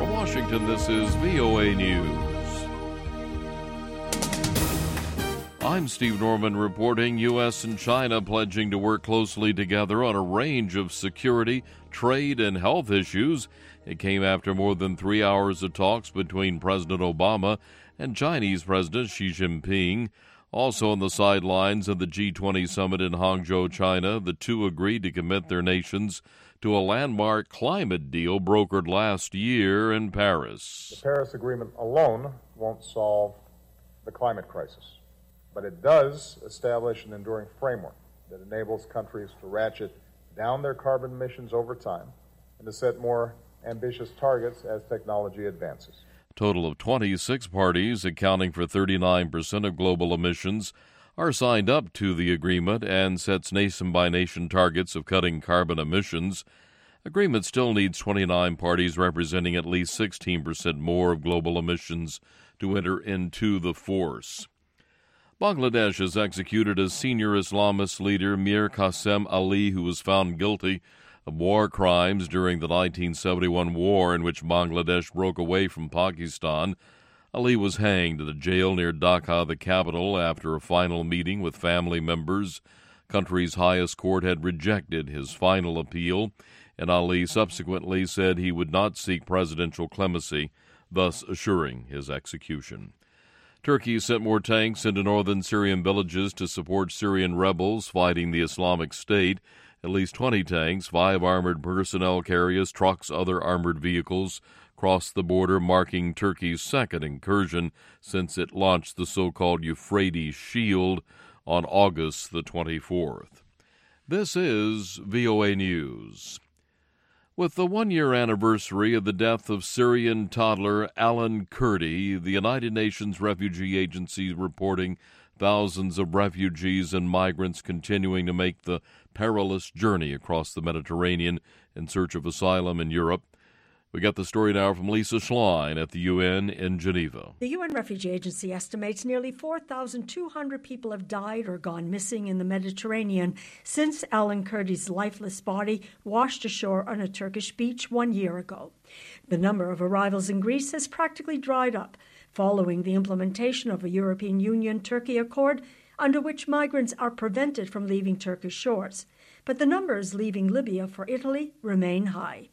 From Washington, this is VOA News. I'm Steve Norman reporting U.S. and China pledging to work closely together on a range of security, trade, and health issues. It came after more than 3 hours of talks between President Obama and Chinese President Xi Jinping. Also on the sidelines of the G20 summit in Hangzhou, China, the two agreed to commit their nations to a landmark climate deal brokered last year in Paris. The Paris Agreement alone won't solve the climate crisis, but it does establish an enduring framework that enables countries to ratchet down their carbon emissions over time and to set more ambitious targets as technology advances. A total of 26 parties, accounting for 39% of global emissions, are signed up to the agreement and sets nation-by-nation targets of cutting carbon emissions. Agreement still needs 29 parties representing at least 16% more of global emissions to enter into the force. Bangladesh has executed a senior Islamist leader, Mir Qasem Ali, who was found guilty of war crimes during the 1971 war in which Bangladesh broke away from Pakistan. Ali was hanged at a jail near Dhaka, the capital, after a final meeting with family members. Country's highest court had rejected his final appeal, and Ali subsequently said he would not seek presidential clemency, thus assuring his execution. Turkey sent more tanks into northern Syrian villages to support Syrian rebels fighting the Islamic State. At least 20 tanks, 5 armored personnel carriers, trucks, other armored vehicles crossed the border, marking Turkey's second incursion since it launched the so-called Euphrates Shield on August the 24th. This is VOA News. With the one-year anniversary of the death of Syrian toddler Alan Kurdi, the United Nations Refugee Agency reporting thousands of refugees and migrants continuing to make the perilous journey across the Mediterranean in search of asylum in Europe. We got the story now from Lisa Schlein at the UN in Geneva. The UN Refugee Agency estimates nearly 4,200 people have died or gone missing in the Mediterranean since Alan Kurdi's lifeless body washed ashore on a Turkish beach 1 year ago. The number of arrivals in Greece has practically dried up following the implementation of a European Union-Turkey accord under which migrants are prevented from leaving Turkish shores. But the numbers leaving Libya for Italy remain high.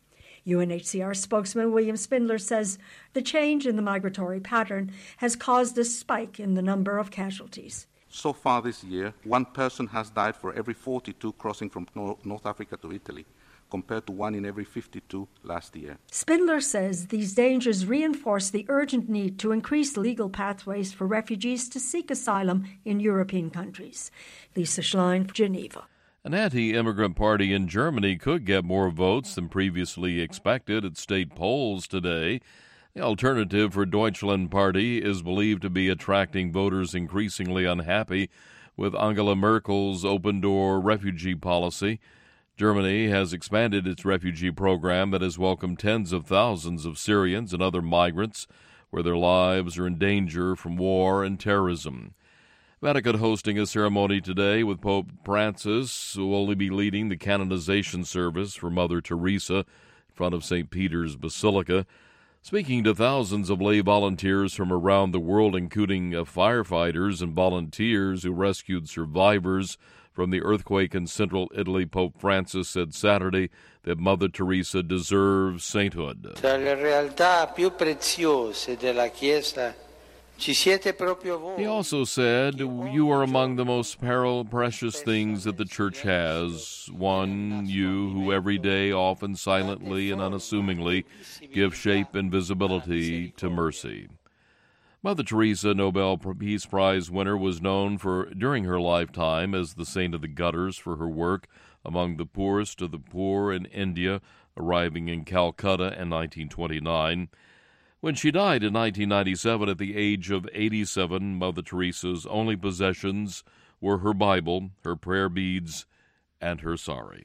UNHCR spokesman William Spindler says the change in the migratory pattern has caused a spike in the number of casualties. So far this year, 1 person has died for every 42 crossing from North Africa to Italy, compared to 1 in every 52 last year. Spindler says these dangers reinforce the urgent need to increase legal pathways for refugees to seek asylum in European countries. Lisa Schlein, Geneva. An anti-immigrant party in Germany could get more votes than previously expected at state polls today. The Alternative for Deutschland party is believed to be attracting voters increasingly unhappy with Angela Merkel's open-door refugee policy. Germany has expanded its refugee program that has welcomed tens of thousands of Syrians and other migrants where their lives are in danger from war and terrorism. Vatican hosting a ceremony today with Pope Francis, who will be leading the canonization service for Mother Teresa in front of St. Peter's Basilica. Speaking to thousands of lay volunteers from around the world, including firefighters and volunteers who rescued survivors from the earthquake in central Italy, Pope Francis said Saturday that Mother Teresa deserves sainthood. Tra le realtà più preziose della Chiesa, ci siete proprio voi. He also said, "You are among the most precious things that the Church has. One, you who every day, often silently and unassumingly, give shape and visibility to mercy." Mother Teresa, Nobel Peace Prize winner, was known during her lifetime as the saint of the gutters for her work among the poorest of the poor in India, arriving in Calcutta in 1929. When she died in 1997 at the age of 87, Mother Teresa's only possessions were her Bible, her prayer beads, and her sari.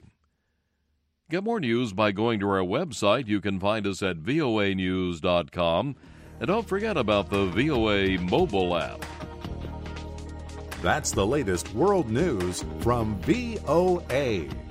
Get more news by going to our website. You can find us at voanews.com. And don't forget about the VOA mobile app. That's the latest world news from VOA.